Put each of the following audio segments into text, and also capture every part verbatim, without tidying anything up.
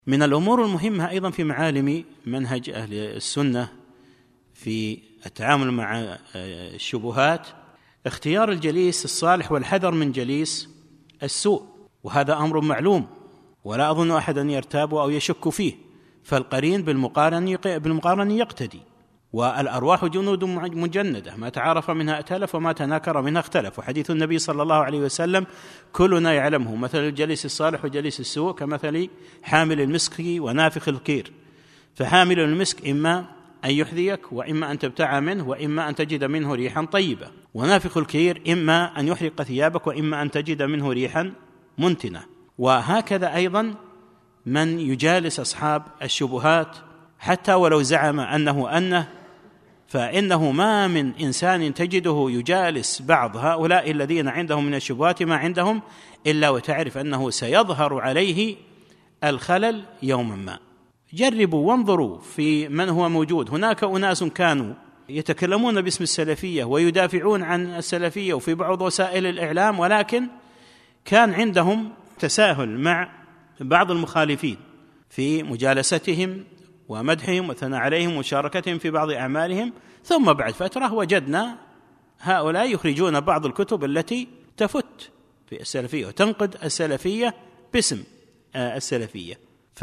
من الأمور المهمة أيضا في معالم منهج أهل السنة في التعامل مع الشبهات اختيار الجليس الصالح والحذر من جليس السوء، وهذا أمر معلوم ولا أظن أحدا يرتاب أو يشك فيه، فالقرين بالمقارن يقتدي، والأرواح جنود مجندة ما تعارف منها ائتلف وما تناكر منها اختلف، وحديث النبي صلى الله عليه وسلم كلنا يعلمه، مثل الجليس الصالح وجليس السوء كمثل حامل المسك ونافخ الكير، فحامل المسك إما أن يحذيك وإما أن تبتاع منه وإما أن تجد منه ريحا طيبة، ونافخ الكير إما أن يحرق ثيابك وإما أن تجد منه ريحا منتنة. وهكذا أيضا من يجالس أصحاب الشبهات حتى ولو زعم أنه أنه فإنه ما من إنسان تجده يجالس بعض هؤلاء الذين عندهم من الشبهات ما عندهم إلا وتعرف أنه سيظهر عليه الخلل يوما ما. جربوا وانظروا في من هو موجود. هناك أناس كانوا يتكلمون باسم السلفية ويدافعون عن السلفية وفي بعض وسائل الإعلام، ولكن كان عندهم تساهل مع بعض المخالفين في مجالستهم ومدحهم والثناء عليهم ومشاركتهم في بعض أعمالهم، ثم بعد فترة وجدنا هؤلاء يخرجون بعض الكتب التي تفت في السلفية وتنقد السلفية باسم السلفية.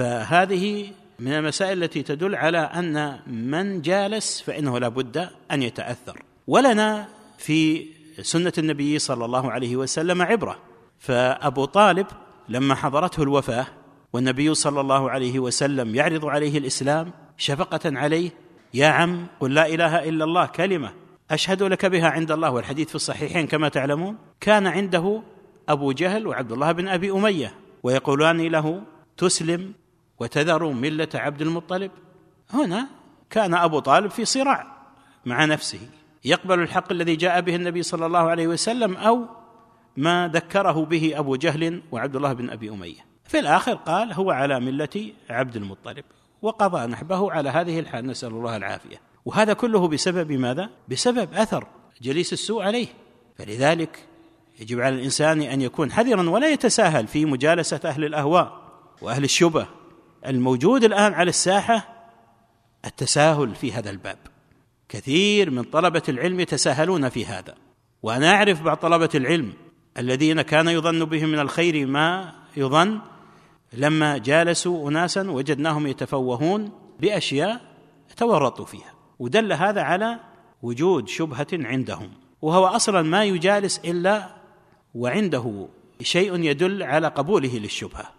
فهذه من المسائل التي تدل على أن من جالس فإنه لا بد أن يتأثر. ولنا في سنة النبي صلى الله عليه وسلم عبرة، فأبو طالب لما حضرته الوفاة والنبي صلى الله عليه وسلم يعرض عليه الإسلام شفقة عليه: يا عم قل لا إله إلا الله كلمة أشهد لك بها عند الله، والحديث في الصحيحين كما تعلمون. كان عنده أبو جهل وعبد الله بن أبي أمية ويقولان له: تسلم وتذر ملة عبد المطلب. هنا كان أبو طالب في صراع مع نفسه، يقبل الحق الذي جاء به النبي صلى الله عليه وسلم أو ما ذكره به أبو جهل وعبد الله بن أبي أمية. في الآخر قال: هو على ملة عبد المطلب، وقضى نحبه على هذه الحال، نسأل الله العافية. وهذا كله بسبب ماذا؟ بسبب أثر جليس السوء عليه. فلذلك يجب على الإنسان أن يكون حذرا ولا يتساهل في مجالسة أهل الأهواء وأهل الشبه. الموجود الآن على الساحة التساهل في هذا الباب، كثير من طلبة العلم يتساهلون في هذا. وأنا أعرف بعض طلبة العلم الذين كان يظن بهم من الخير ما يظن، لما جالسوا أناسا وجدناهم يتفوهون بأشياء تورطوا فيها، ودل هذا على وجود شبهة عندهم، وهو أصلا ما يجالس إلا وعنده شيء يدل على قبوله للشبهة.